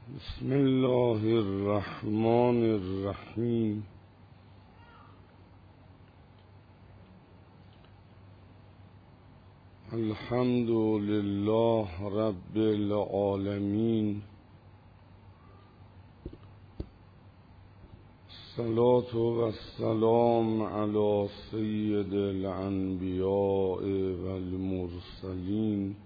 بسم الله الرحمن الرحیم. الحمد لله رب العالمین. الصلاة والسلام علی سید الانبیاء والمرسلین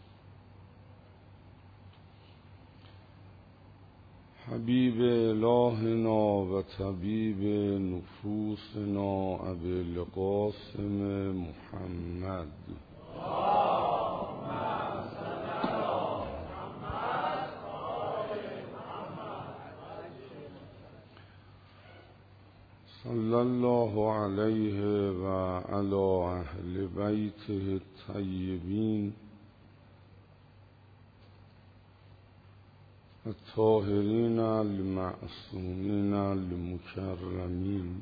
حبیب الهنا و طبیب نفوسنا ابی القاسم محمد صلی الله علیه و علی اهل بیته الطیبین الطاهرین المعصومین المکرمین.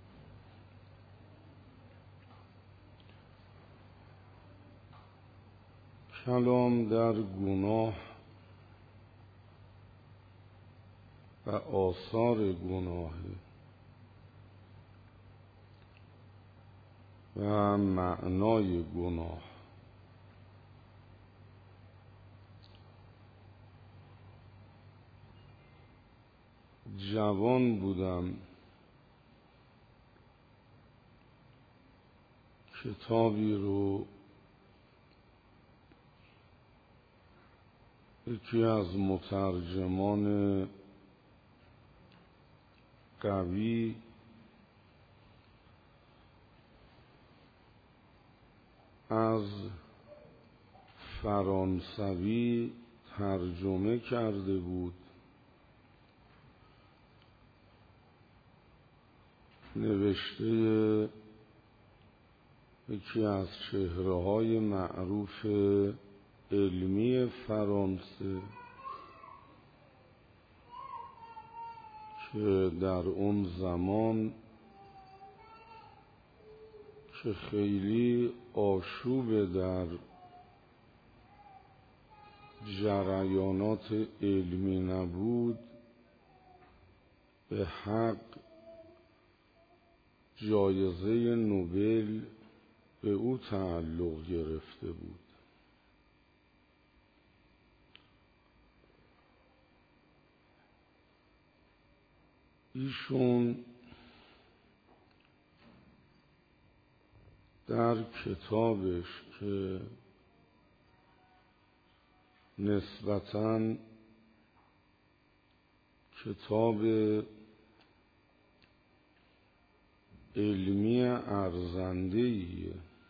کلام در گناه و آثار گناه و معنای گناه. جوان بودم کتابی رو یکی از مترجمان قوی از فرانسوی ترجمه کرده بود. نوشته یکی از چهره‌های معروف علمی فرانسه که در اون زمان که خیلی آشوب در جریانات علمی نبود، به حق جایزه نوبل به او تعلق گرفته بود. ایشون در کتابش که نسبتاً کتاب علمی ارزنده‌ایه،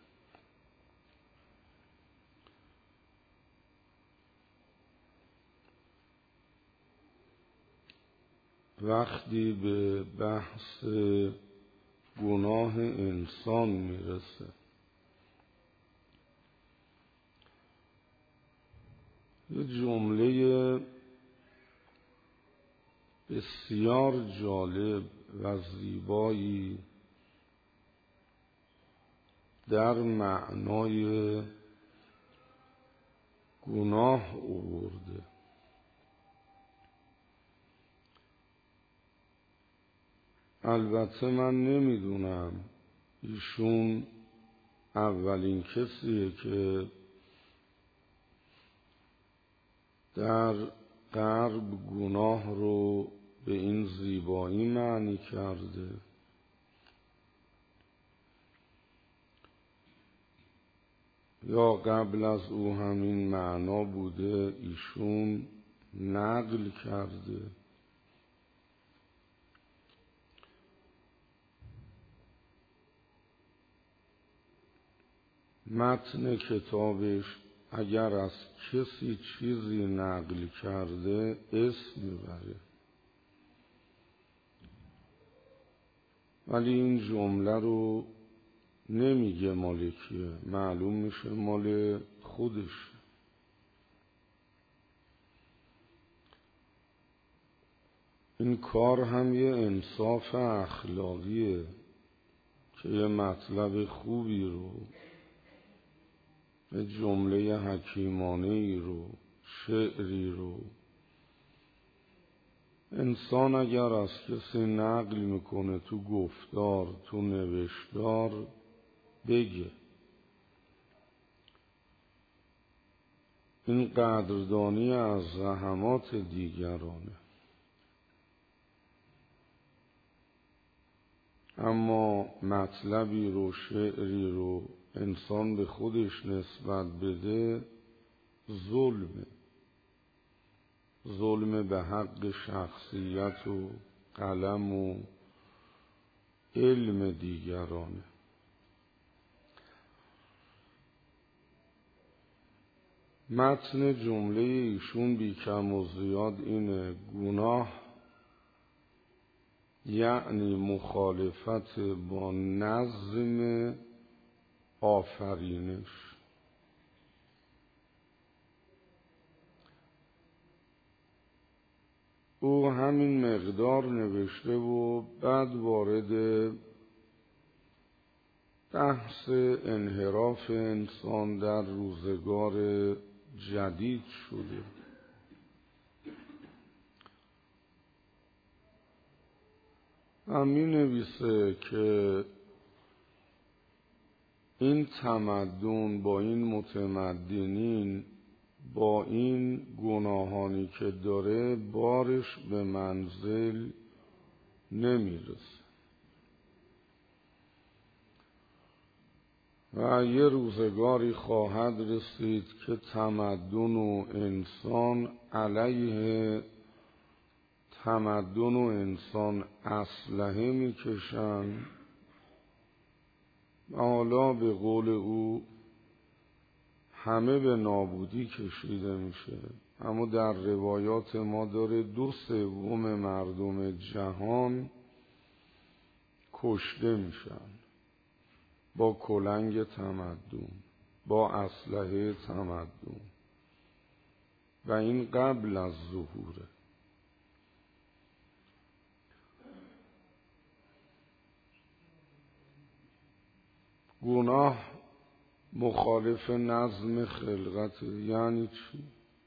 وقتی به بحث گناه انسان میرسه یه جمله بسیار جالب و زیبایی در معنای گناه آورده. البته من نمیدونم ایشون اولین کسیه که در غرب گناه رو به این زیبایی معنی کرده یا قبل از او همین معنا بوده ایشون نقل کرده. متن کتابش اگر از کسی چیزی نقل کرده اسم میبره، ولی این جمله رو نمیگه مال کیه، معلوم میشه مال خودش. این کار هم یه انصاف اخلاقیه که یه مطلب خوبی رو، یه جمله حکیمانه‌ای رو، شعری رو انسان اگر از کسی نقل میکنه تو گفتار، تو نوشتار، بگه. این قدردانی از زحمات دیگرانه. اما مطلبی رو، شعری رو انسان به خودش نسبت بده، ظلمه. ظلم به حق شخصیت و قلم و علم دیگرانه. متن جمله ایشون بی کم و زیاد اینه: گناه یعنی مخالفت با نظم آفرینش. او همین مقدار نوشته و بعد وارد بحث انحراف انسان در روزگار جدید شده. می نویسه که این تمدن با این متمدنین، با این گناهانی که داره، بارش به منزل نمیرسه و یه روزگاری خواهد رسید که تمدن و انسان علیه تمدن و انسان اسلحه میکشن و حالا به قول او همه به نابودی کشیده میشه. اما در روایات ما داره 2/3 مردم جهان کشته میشن با کلنگ تمدن، با اسلحه تمدن، و این قبل از ظهوره. گناه مخالف نظم خلقت. یعنی چی؟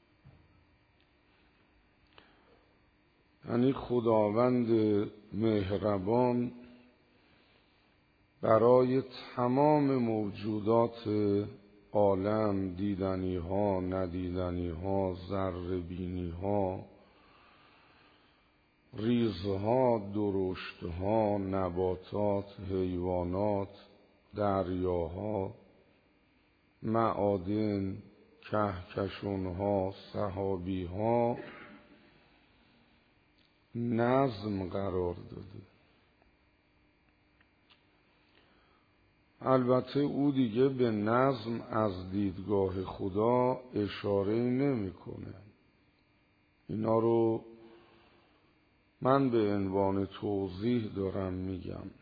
یعنی خداوند مهربان برای تمام موجودات عالم، دیدنی ها، ندیدنی ها، ذره بینی ها، ریزها، درشتها، نباتات، حیوانات، دریاها، معادن، کهکشانها، سحابیها نظم قرار داده. البته او دیگه به نظم از دیدگاه خدا اشاره نمی‌کنه. اینا رو من به عنوان توضیح دارم میگم.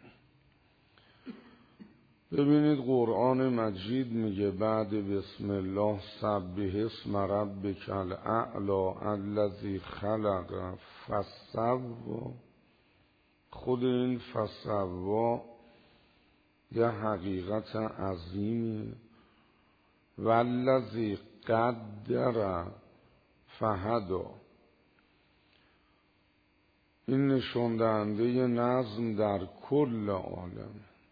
ببینید قرآن مجید میگه بعد بسم الله: سبح اسم ربک الاعلی الذی خلق فسوی. خود این فسوی یه حقیقت عظیمیه. والذی قدر فهدی. این نشان دهنده نظم در کل عالم.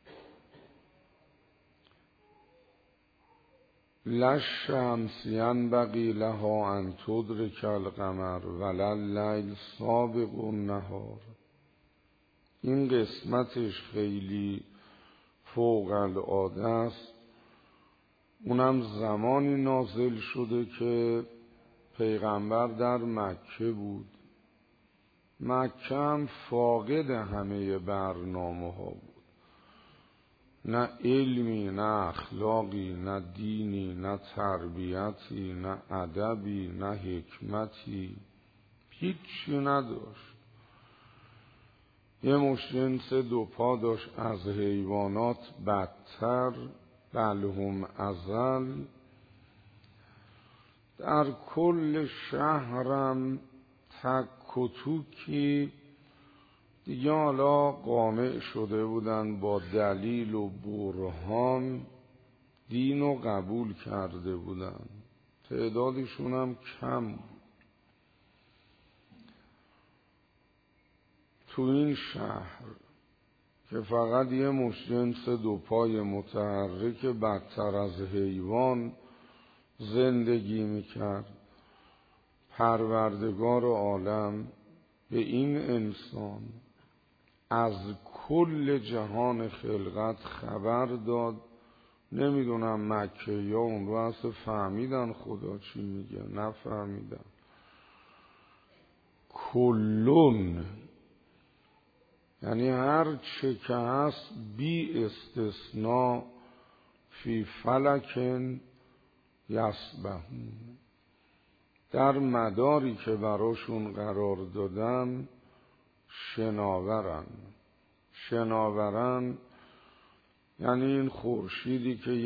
لا الشمس ینبغی لها ان تدرک القمر ولا اللیل سابق النهار. این قسمتش خیلی فوق العاده است. اونم زمانی نازل شده که پیغمبر در مکه بود. مکه هم فاقد همه برنامه ها بود. نه علمی، نه اخلاقی، نه دینی، نه تربیتی، نه ادبی، نه حکمتی، هیچی نداشت. یه مشت جنس 2 پا داشت، از حیوانات بدتر، بل هم اضل. در کل شهرم تک و توکی دیگه حالا قانع شده بودن با دلیل و برهان، دین رو قبول کرده بودن. تعدادشون هم کم بود. تو این شهر که فقط یه مشت جنس دو پای متحرک بدتر از حیوان زندگی میکرد، پروردگار عالم به این انسان از کل جهان خلقت خبر داد. نمیدونم مکه یا اون رو اصلا فهمیدن خدا چی میگه، نفهمیدن. کلون یعنی هر چه که هست بی استثناء فی فلکن یسبحون، در مداری که براشون قرار دادن شناورن یعنی این خورشیدی که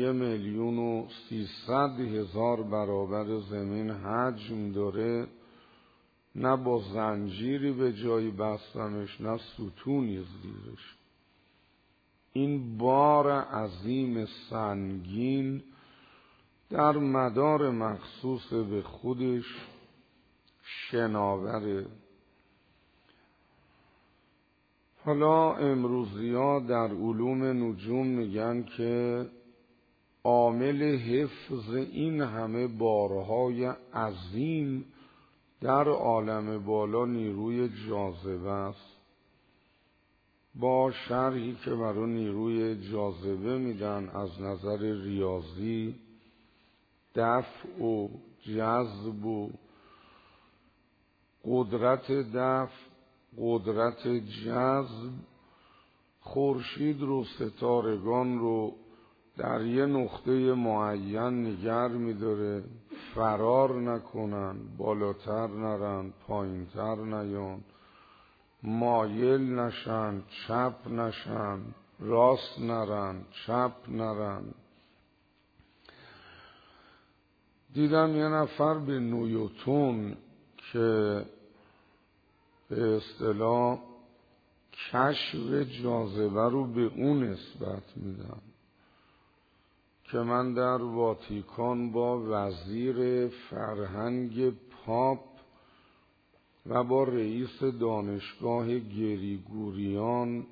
1,300,000 برابر زمین حجم داره، نه با زنجیری به جایی بستنش نه ستونی زیرش. این بار عظیم سنگین در مدار مخصوص به خودش شناوره. حالا امروزی‌ها در علوم نجوم میگن که عامل حفظ این همه بارهای عظیم در عالم بالا نیروی جاذبه است. با شرحی که برای نیروی جاذبه میدن از نظر ریاضی، دفع و جذب و قدرت دفع، قدرت جذب، خورشید رو، ستارگان رو در یه نقطه معین نگر می‌داره، فرار نکنن، بالاتر نرن، پایینتر نیان، مایل نشن، چپ نشن، راست نرن، چپ نرن. دیدم یه نفر به نیوتن که به اصطلاح کشف جاذبه رو به اون نسبت میدم که من در واتیکان با وزیر فرهنگ پاپ و با رئیس دانشگاه گریگوریان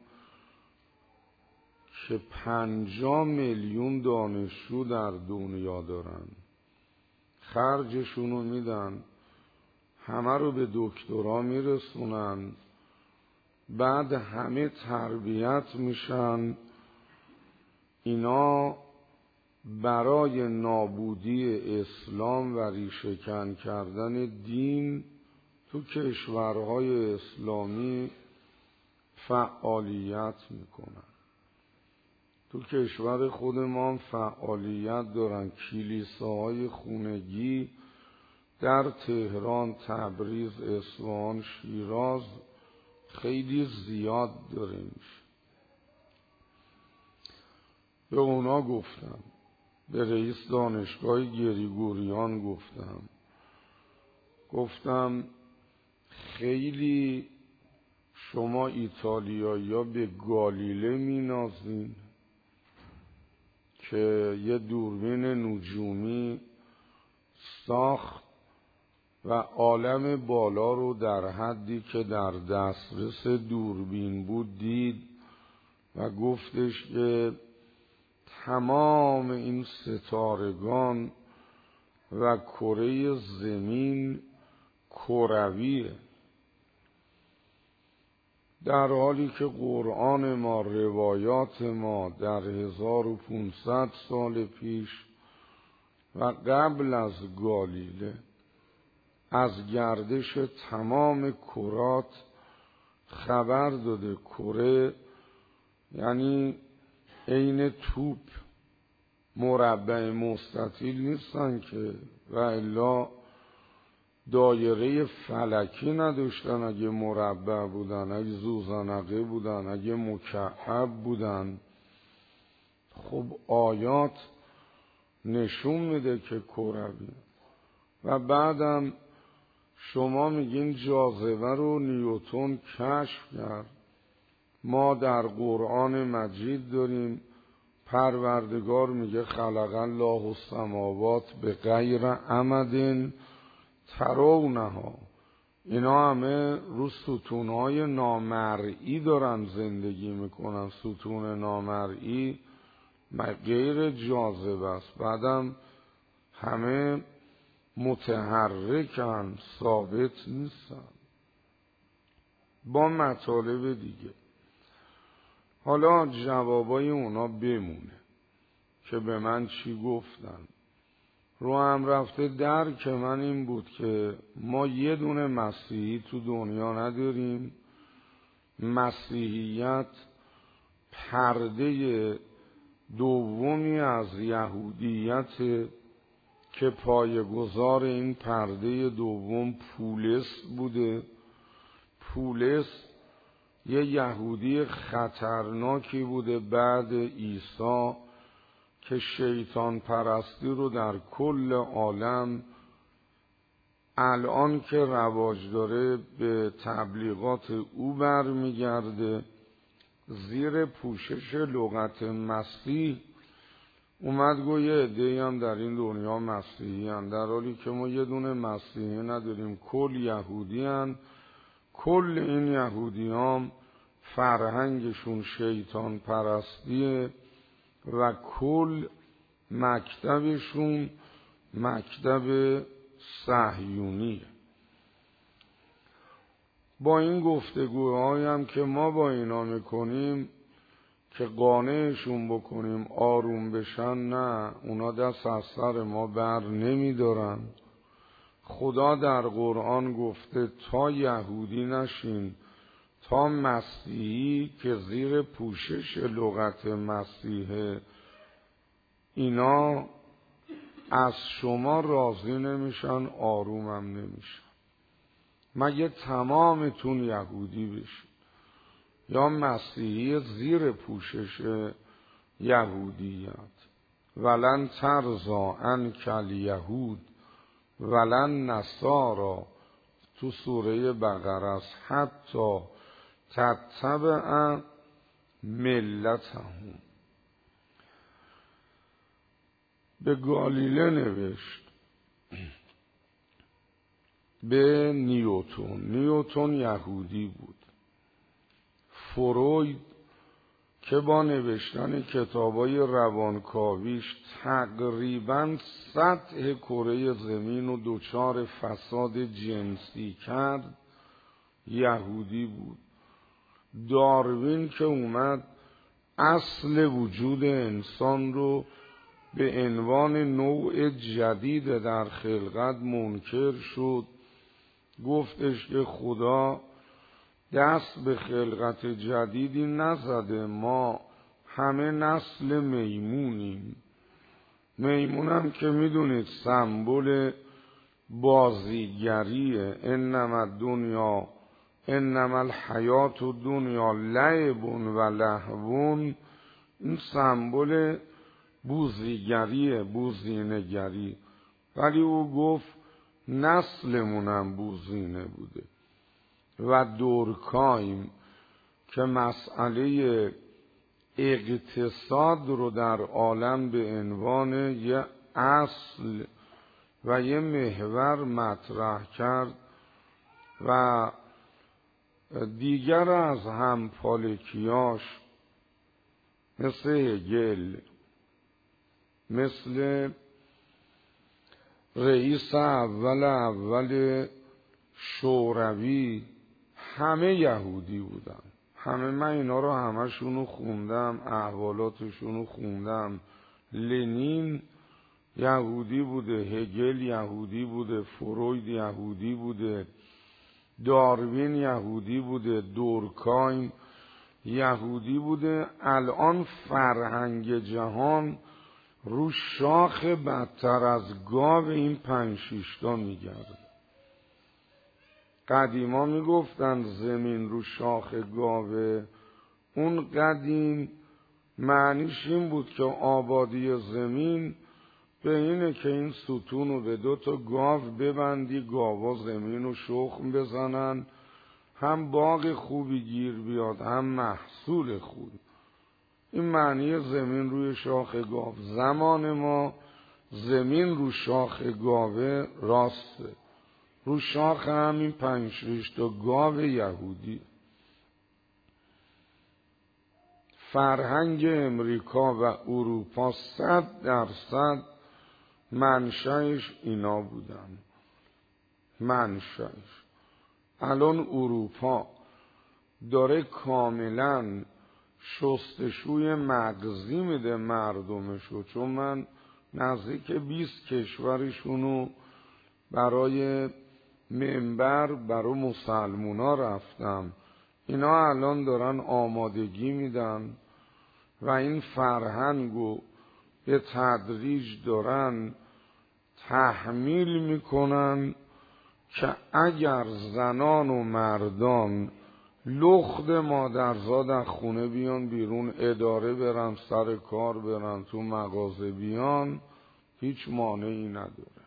که 50 میلیون دانشجو در دنیا دارن، خرجشونو میدن، همه رو به دکترا میرسونن، بعد همه تربیت میشن. اینا برای نابودی اسلام و ریشه‌کن کردن دین تو کشورهای اسلامی فعالیت میکنن. تو کشور خود ما فعالیت دارن. کلیساهای خونگی در تهران، تبریز، اصفهان، شیراز خیلی زیاد داریم. به اونا گفتم، به رئیس دانشگاه گریگوریان گفتم خیلی شما ایتالیایی‌ها به گالیله مینازین که یه دوربین نجومی ساخت و عالم بالا رو در حدی که در دسترس دوربین بود دید و گفتش که تمام این ستارگان و کره زمین کرویه، در حالی که قرآن ما، روایات ما در 1500 سال پیش و قبل از گالیله از گردش تمام کرات خبر داده. کره یعنی عین توپ، مربع مستطیل نیستن که، و الا دایره فلکی نداشتن. اگه مربع بودن، اگه زوزنقه بودن، اگه مکعب بودن. خب آیات نشون میده که کروی. و بعدم شما میگین جاذبه رو نیوتن کشف کرد. ما در قرآن مجید داریم پروردگار میگه خلق الله السماوات به غیر عمد ترونها، اینا همه رو ستونهای نامرئی دارن زندگی میکنن. ستون نامرئی غیر جاذبه است، بعدم همه متحرکن، ثابت نیستن، با مطالب دیگه. حالا جوابای اونا بمونه که به من چی گفتن. رو هم رفته درک من این بود که ما یه دونه مسیحی تو دنیا نداریم. مسیحیت پرده دومی از یهودیت که پایه‌گذار این پرده دوم پولس بوده. پولس یه یهودی خطرناکی بوده بعد عیسی که شیطان پرستی رو در کل عالم الان که رواج داره به تبلیغات او برمیگرده. زیر پوشش لغت مسیح اومد گو یه عده‌ای هم در این دنیا مسیحی هن، در حالی که ما یه دونه مسیحی نداریم، کل یهودی هن. کل این یهودی هم فرهنگشون شیطان پرستیه و کل مکتبشون مکتب صهیونیه. با این گفتگوهایی هم که ما با اینا میکنیم که قانعشون بکنیم آروم بشن، نه، اونا دست از سر ما بر نمیدارن. خدا در قرآن گفته تا یهودی نشین، تا مسیحی که زیر پوشش لغت مسیحه، اینا از شما راضی نمیشن، آرومم نمیشن. مگه تمامتون یهودی بشین یا مسیحی زیر پوشش یهودیت. ولن ترضا عنک الیهود ولن نصارا، تو سوره بقره است، حتی تتبع ملتهم. به گالیله نوشت، به نیوتن یهودی بود. فروید که با نوشتن کتابای روانکاویش تقریباً سطح کره زمین رو دچار فساد جنسی کرد، یهودی بود. داروین که اومد اصل وجود انسان رو به عنوان نوع جدید در خلقت منکر شد، گفتش که خدا دست به خلقت جدیدی نزده، ما همه نسل میمونیم. میمونم که میدونید سمبل بازیگریه. انما الحیات الدنیا لعب و لهو، این سمبل بوزیگریه، بوزینگری. ولی او گفت نسلمونم بوزینه بوده. و دورکایم که مسئله اقتصاد رو در عالم به عنوان یه اصل و یه محور مطرح کرد و دیگر از همپالکیاش مثل هگل، مثل رئیس اول شوروی، همه یهودی بودن. همه، من اینا رو همشونو خوندم، احوالاتشونو خوندم. لنین یهودی بوده، هگل یهودی بوده، فروید یهودی بوده، داروین یهودی بوده، دورکایم یهودی بوده. الان فرهنگ جهان رو شاخ بدتر از گاو این 5-6 تا میگرده. قدیما میگفتن زمین رو شاخ گاوه. اون قدیم معنیش این بود که آبادی زمین به اینه که این ستون رو به 2 تا گاو ببندی، گاوا زمین رو شخم بزنن، هم باغ خوبی گیر بیاد هم محصول خوب. این معنی زمین روی شاخ گاو. زمان ما زمین رو شاخ گاوه راسته، رو شاخ همین 5-6 تا گاو یهودی. فرهنگ امریکا و اروپا 100% منشأش اینا بودن. منشأش الان اروپا داره کاملا شستشوی مغزی میده مردمشو، چون من نزدیک 20 کشورشونو برای منبر برای مسلمونا رفتم. اینا الان دارن آمادگی میدن و این فرهنگو به تدریج دارن تحمیل میکنن که اگر زنان و مردان لخت مادرزاد از خونه بیان بیرون، اداره برن، سر کار برن، تو مغازه بیان، هیچ مانعی نداره.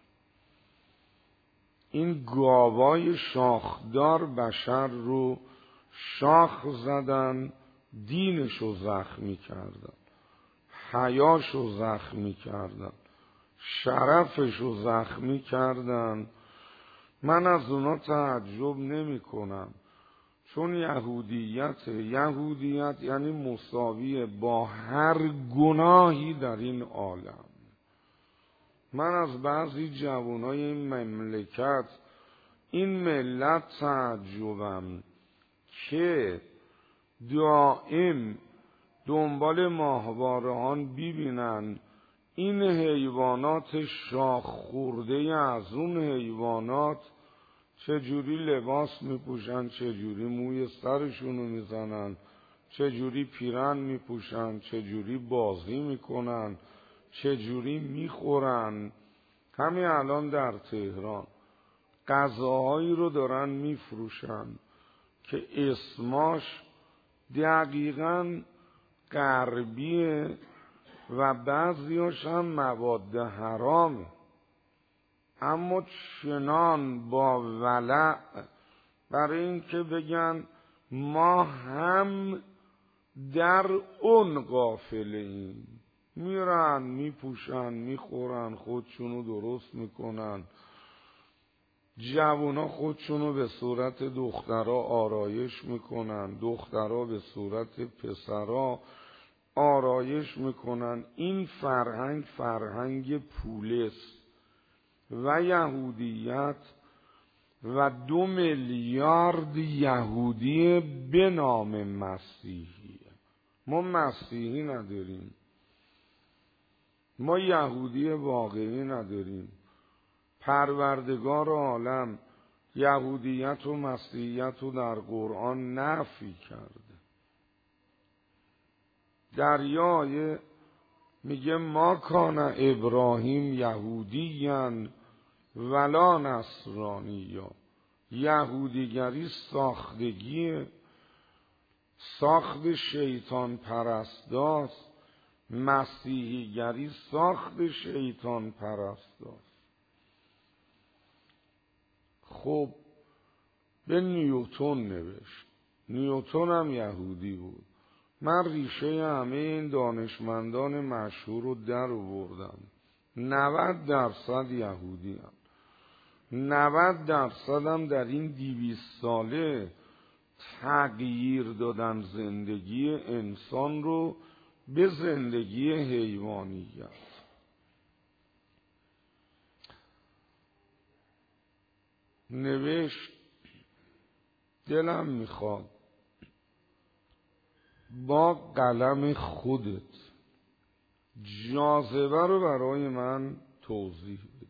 این گاوای شاخدار بشر رو شاخ زدن، دینشو زخمی کردن، حیاشو زخمی کردن، شرفشو زخمی کردن. من از اونا تعجب نمی کنم، چون یهودیت یعنی مساوی با هر گناهی در این عالم. من از بعضی جوانای این مملکت، این ملت تعجبم که دائم دنبال ماهوارهان ببینن این حیوانات شاخ خورده از اون حیوانات چجوری لباس میپوشن، چجوری موی سرشونو میزنن، چجوری پیرن میپوشن، چجوری بازی میکنن، چجوری میخورن. همین الان در تهران غذاهایی رو دارن میفروشن که اسماش دقیقاً غربیه و بعضیاش هم مواد حرامه، اما چنان با ولع برای اینکه بگن ما هم در اون قافله ایم، میرن میپوشن میخورن، خودشونو درست میکنن. جوونا خودشونو به صورت دخترها آرایش میکنن، دخترها به صورت پسرها آرایش میکنن. این فرهنگ پولست و یهودیت و 2 میلیارد یهودی به نام مسیحی. ما مسیحی نداریم، ما یهودی واقعی نداریم. پروردگار عالم یهودیت و مسیحیت رو در قرآن نفی کرده. دریای میگه ما کان ابراهیم یهودیاً ولا نصرانی‌اً. یهودیگری ساختگی، ساخت شیطان پرستاست. مسیحیگری ساخت شیطان پرستاست. خب به نیوتن نوشت. نیوتن هم یهودی بود. من ریشه همه این دانشمندان مشهور رو در آوردم. 90% یهودی هم. 90% هم در این 200 ساله تغییر دادن زندگی انسان رو به زندگی حیوانیت. نوشت دلم میخواد با قلم خودت جاذبه رو برای من توضیح بده،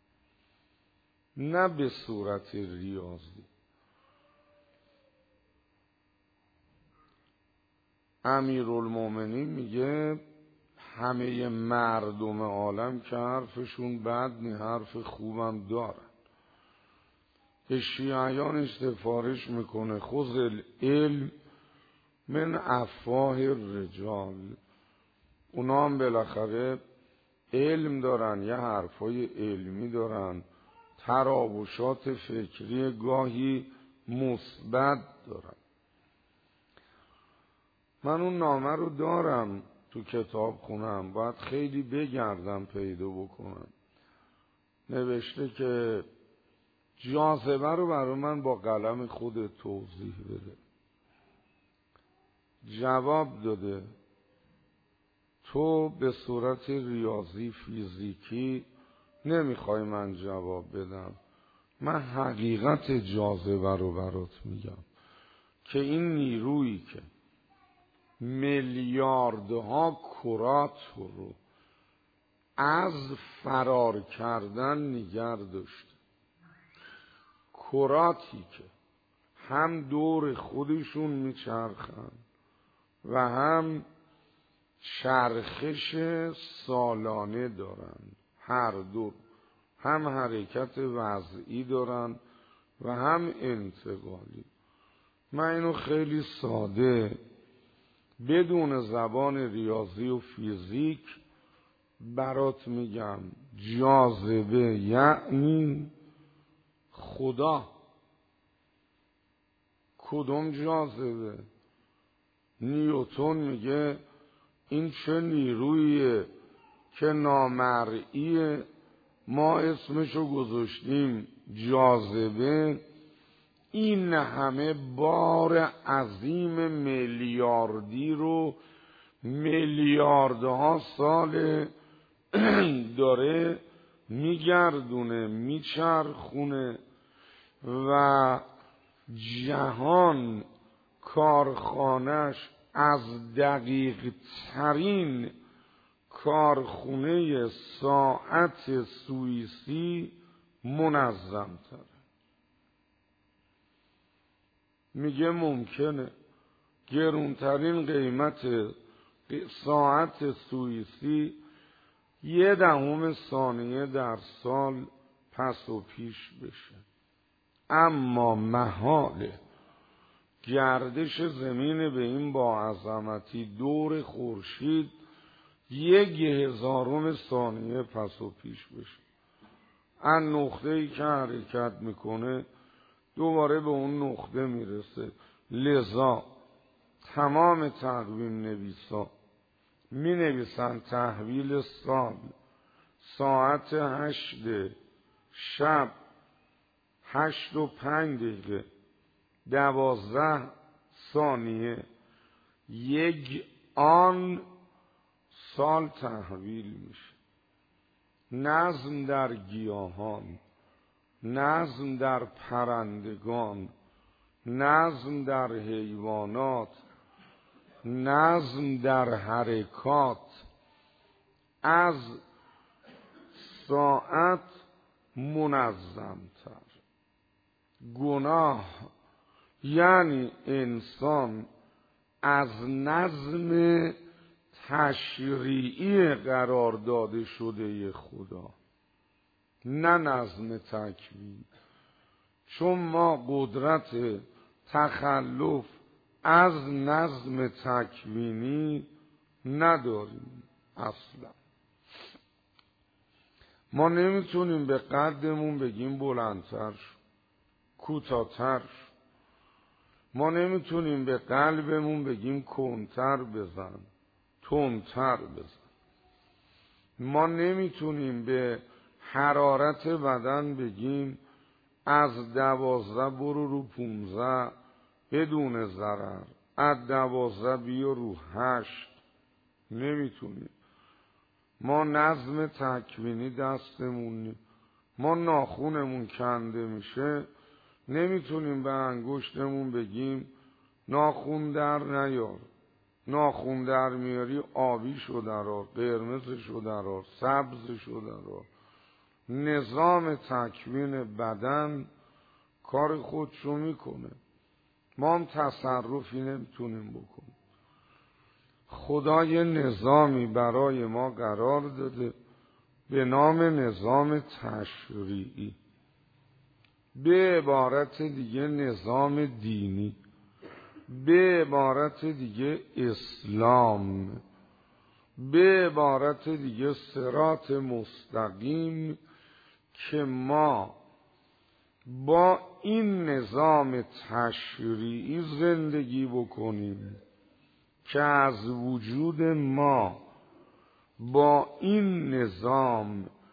نه به صورت ریاضی. امیرالمومنین میگه همه مردم عالم که حرفشون بد نی، حرف خوبم دارن. به شیعیانش سفارش میکنه خذ العلم من افواه الرجال. اونا هم بالاخره علم دارن، یه حرفای علمی دارن، تراوشات فکری گاهی مثبت دارن. من اون نامه رو دارم تو کتاب خونم، باید خیلی بگردم پیدا بکنم. نوشته که جاذبه رو برای من با قلم خود توضیح بده. جواب داده تو به صورت ریاضی فیزیکی نمیخوای من جواب بدم، من حقیقت جاذبه رو برات میگم که این نیرویی که میلیاردها کرات رو از فرار کردن نگه داشته، کراتی که هم دور خودشون میچرخن و هم چرخش سالانه دارن، هر دو هم حرکت وضعی دارن و هم انتقالی. من اینو خیلی ساده بدون زبان ریاضی و فیزیک برات میگم. جاذبه یعنی خدا. کدوم جاذبه؟ نیوتن میگه این چه نیرویه که نامرئیه، ما اسمشو گذاشتیم جاذبه. این همه بار عظیم میلیاردی رو میلیاردها سال داره میگردونه، میچرخونه و جهان کارخانش از دقیق ترین کارخونه ساعت سوئیسی منظم تره. میگه ممکنه گرونترین قیمت ساعت سوئیسی 0.1 ثانیه در سال پس و پیش بشه، اما محاله گردش زمین به این با عظمتی دور خورشید 1/1000 ثانیه پس و پیش بشه. ان نقطه‌ای که حرکت میکنه دوباره به اون نقطه میرسه. لذا تمام تقویم نویسا می نویسن تحویل سال ساعت 8 شب 8:05 12 ثانیه 1 آن سال تحویل میشه. نظم در گیاهان، نظم در پرندگان، نظم در حیوانات، نظم در حرکات از ساعت منظمتر. گناه یعنی انسان از نظم تشریعی قرار داده شده خدا، نه نظم تکوین. چون ما قدرت تخلف از نظم تکوینی نداریم اصلا. ما نمیتونیم به قدمون بگیم بلندتر شو، کوتاه‌تر شو. ما نمیتونیم به قلبمون بگیم کنتر بزن، تندتر بزن. ما نمیتونیم به حرارت بدن بگیم از 12 برو رو 15 بدون ضرر، از 12 بیا رو 8. نمیتونیم. ما نظم تکوینی دستمون نیست. ما ناخونمون کنده میشه، نمیتونیم به انگشتمون بگیم ناخون در نیار. ناخون در میاری آبیشو درار، قرمزشو درار، سبزشو درار. نظام تکوین بدن کار خودشو میکنه، ما هم تصرفی نمیتونیم بکنیم. خدا یه نظامی برای ما قرار داده به نام نظام تشریعی، به عبارت دیگه نظام دینی، به عبارت دیگه اسلام، به عبارت دیگه صراط مستقیم، که ما با این نظام تشریعی زندگی بکنیم که از وجود ما با این نظام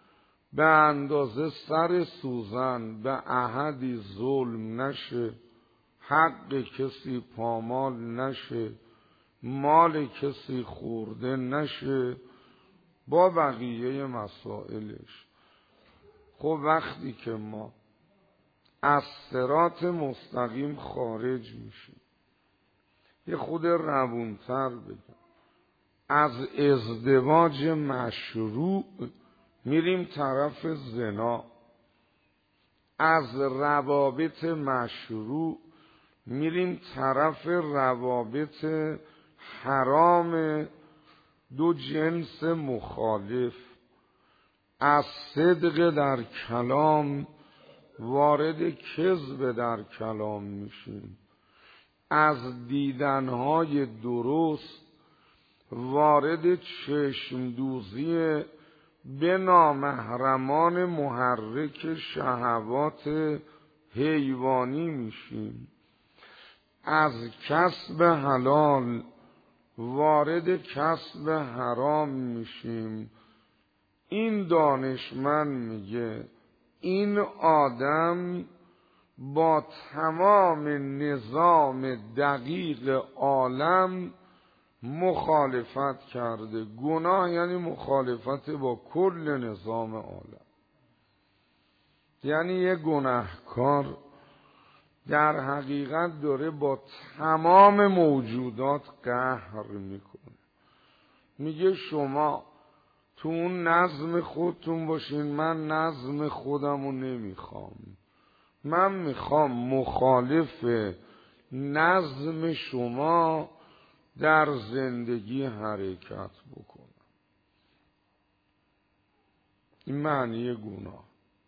به اندازه سر سوزن به احدی ظلم نشه، حق کسی پامال نشه، مال کسی خورده نشه، با بقیه مسائلش. خب وقتی که ما از صراط مستقیم خارج میشیم، یه خود روونتر بگم، از ازدواج مشروع میریم طرف زنا، از روابط مشروع میریم طرف روابط حرام دو جنس مخالف، از صدق در کلام وارد کذب در کلام میشیم، از دیدنهای درست وارد چشم دوزی به نامحرمان محرک شهوات حیوانی میشیم، از کسب حلال وارد کسب حرام میشیم. این دانشمند میگه این آدم با تمام نظام دقیق عالم مخالفت کرده. گناه یعنی مخالفت با کل نظام عالم، یعنی یه گناهکار در حقیقت داره با تمام موجودات قهر میکنه. میگه شما تو اون نظم خودتون باشین، من نظم خودمو نمیخوام، من میخوام مخالف نظم شما در زندگی حرکت بکنم. این معنی گناه.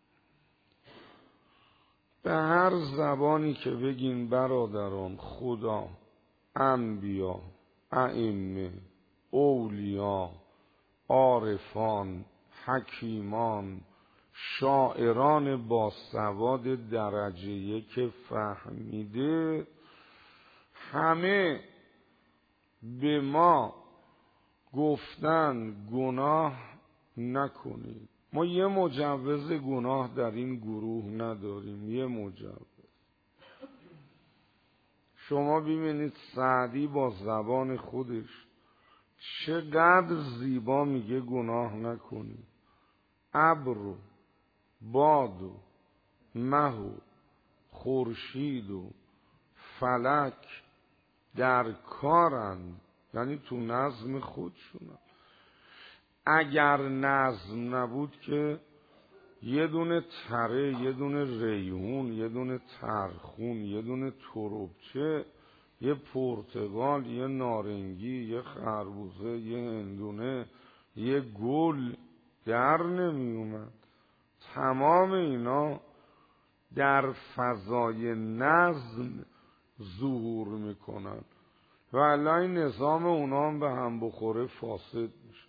به هر زبانی که بگین برادران، خدا، انبیا، ائمه، اولیا، عارفان، حکیمان، شاعران با سواد درجه یک فهمیده، همه به ما گفتن گناه نکنید. ما یه مجوز گناه در این گروه نداریم، یه مجوز. شما ببینید سعدی با زبان خودش چقدر زیبا میگه گناه نکنید. ابر و باد و مه و خورشید و فلک در کارند، یعنی تو نظم خودشونن. اگر نظم نبود که یه دونه تره، یه دونه ریحون، یه دونه ترخون، یه دونه تربچه، یه پرتقال، یه نارنگی، یه خربوزه، یه هندونه، یه گل در نمی اومد. تمام اینا در فضای نظم ظهور میکنن و الان این نظام اونا هم به هم بخوره فاسد میشه.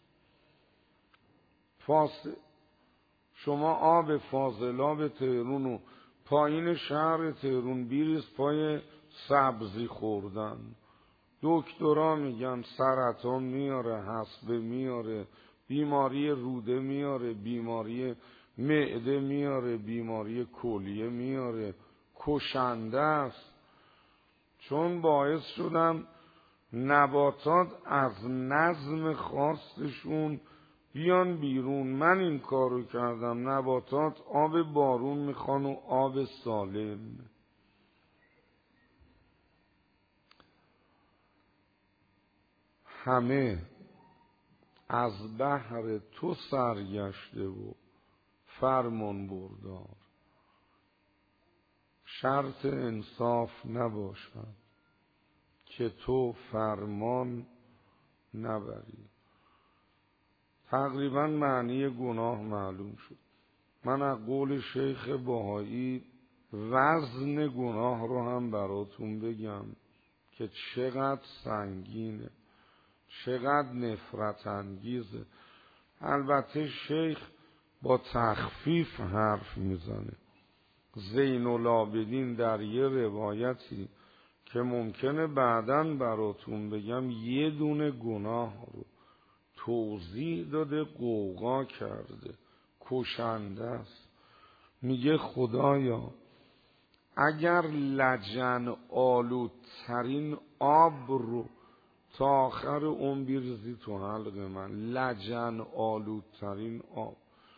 فاسد. شما آب فاضلاب تهرون و پایین شهر تهرون بیریز پای سبزی خوردن. دکترها میگن سرطان میاره، حصبه میاره، بیماری روده میاره، بیماری معده میاره، بیماری کلیه میاره، کشنده است. چون باعث شدن نباتات از نظم خاصشون بیان بیرون. من این کارو کردم. نباتات آب بارون میخوان و آب سالم. همه از بحر تو سرگشته و فرمان بردار. شرط انصاف نباشد که تو فرمان نبری. تقریبا معنی گناه معلوم شد. من از قول شیخ بهایی وزن گناه رو هم براتون بگم که چقدر سنگینه، چقدر نفرت انگیزه. البته شیخ با تخفیف حرف میزنه. زین العابدین در یه روایتی که ممکنه بعداً براتون بگم یه دونه گناه رو توضیح داده، قوقا کرده. کشنده است. میگه خدایا اگر لجن آلودترین آب رو تا آخر عمر بریزی تو حلق من، لجن آلودترین آب،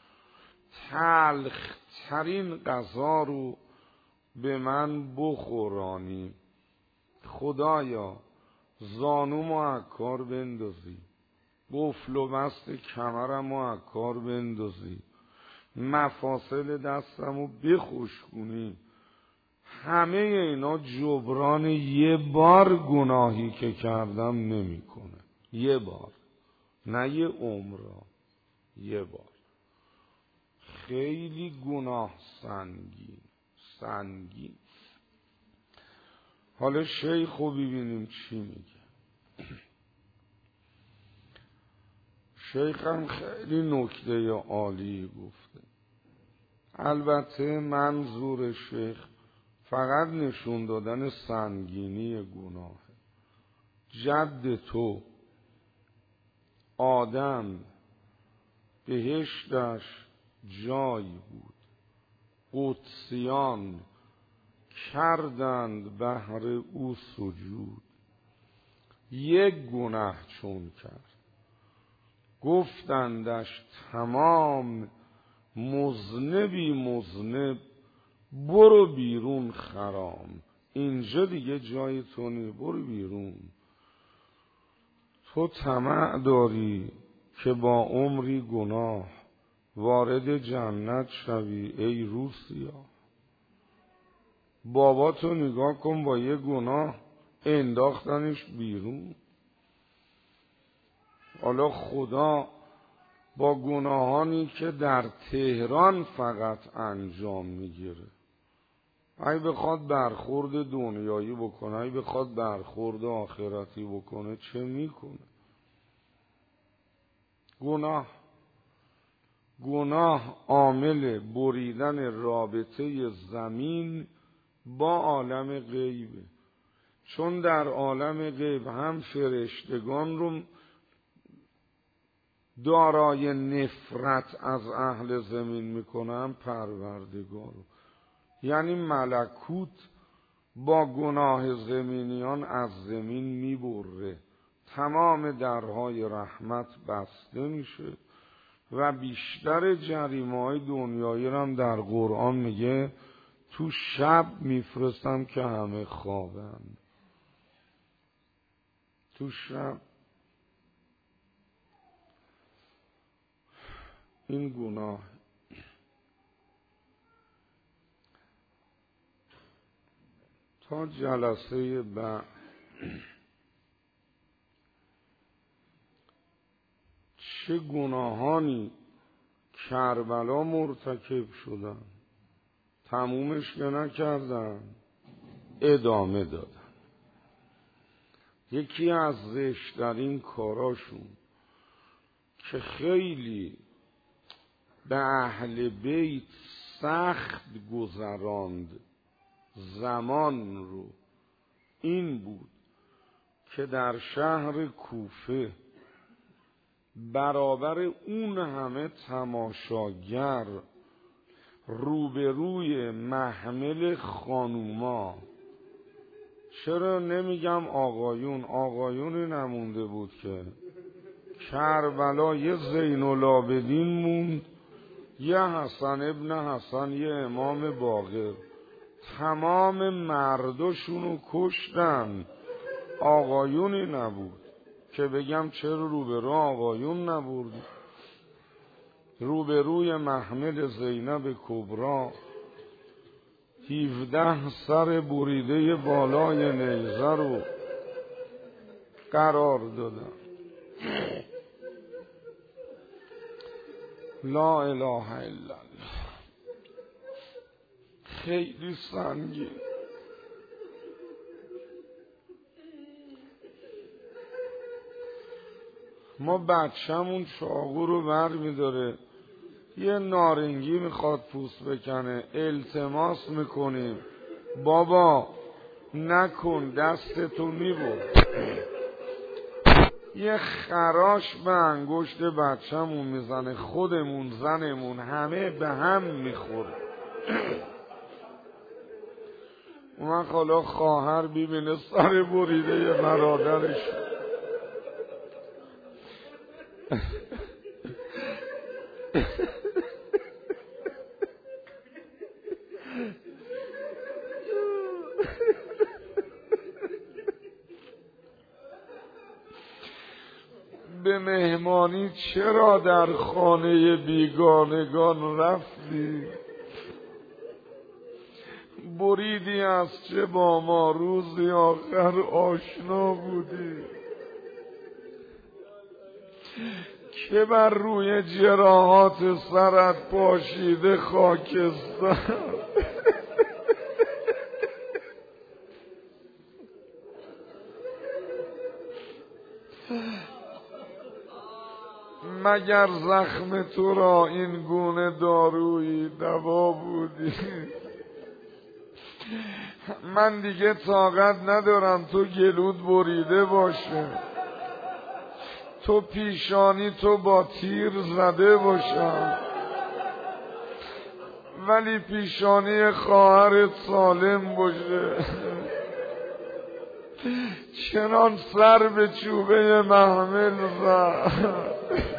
تلخترین غذا رو به من بخورانی، خدایا زانومو از کار بندازی، قفل و بست کمرمو از کار بندازی، مفاصل دستمو بخشکونی. همه اینا جبران یه بار گناهی که کردم نمیکنه. یه بار، نه یه عمر، یه بار. خیلی گناه سنگین. حالا شیخ رو ببینیم چی میگه. شیخ هم خیلی نکته عالی گفته. البته منظور شیخ فقط نشون دادن سنگینی گناه. جد تو آدم بهشتش جای بود، قدسیان کردند بهر او سجود. یک گناه چون کرد گفتندش تمام، مذنبی مذنب برو بیرون خرام. اینجا دیگه جای تو نی، برو بیرون. تو طمع داری که با عمری گناه وارد جنت شوی ای روسیا. بابا تو نگاه کن با یه گناه انداختنش بیرون. حالا خدا با گناهانی که در تهران فقط انجام میگیره، اگه بخواد برخورد دنیایی بکنه، اگه بخواد برخورد آخرتی بکنه، چه میکنه؟ گناه عامل بریدن رابطه زمین با عالم غیبه. چون در عالم غیب هم فرشتگان رو دارای نفرت از اهل زمین میکنه، هم پروردگار رو. یعنی ملکوت با گناه زمینیان از زمین میبره، تمام درهای رحمت بسته میشه و بیشتر جریمه‌های دنیایی رو هم در قرآن میگه تو شب میفرستم که همه خوابن. تو شب. این گناه تا جلسه بعد چه گناهانی کربلا مرتکب شدن، تمومش که نکردن، ادامه دادن. یکی از زشترین کاراشون که خیلی به اهل بیت سخت گذراند زمان رو، این بود که در شهر کوفه برابر اون همه تماشاگر روبروی محمل خانوما، چرا نمیگم آقایونی نمونده بود که کربلا یه زین العابدین موند، یه حسن ابن حسن، یه امام باقر، تمام مرداشونو کشتن، آقایونی نبود که بگم چرا روبرو آقایون نبود. روبروی محمل زینب کبرا 17 سر بریده بالای نیزه رو قرار دادن. لا اله الا الله. خیلی سنگین. ما بچه‌مون چاقو رو بر می‌داره، یه نارنگی میخواد پوست بکنه، التماس میکنیم بابا نکن، دستتو میبر. یه خراش به انگشت بچه‌مون میزنه، خودمون زنمون همه به هم میخوره. اون حالا خواهر ببینه سر بریده یه برادرش به مهمانی چرا در خانه بیگانگان رفتی؟ بریدی از چه با ما روزی آخر آشنا بودی که بر روی جراحات سرت پاشیده خاکستر. مگر زخم تو را این گونه دارویی دوا بودی؟ من دیگه طاقت ندارم تو گلود بریده باشه، تو پیشانی تو با تیر زده باشم، ولی پیشانی خواهرت سالم باشه. چنان سر به چوبه محمل زد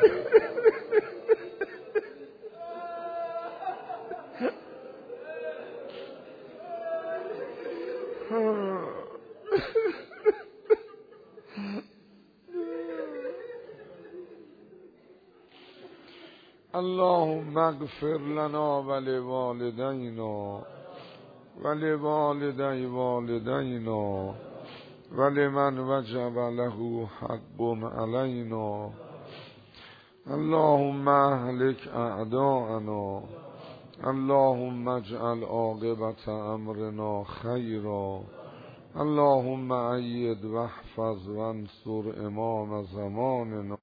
اللهم اغفر لنا ولوالدينا ولوالدي والدينا ولمن وجب له حق علينا. اللهم اهلك اعداءنا، اللهم اجعل عاقبة امرنا خيرا، اللهم أيد واحفظ وانصر امام زماننا.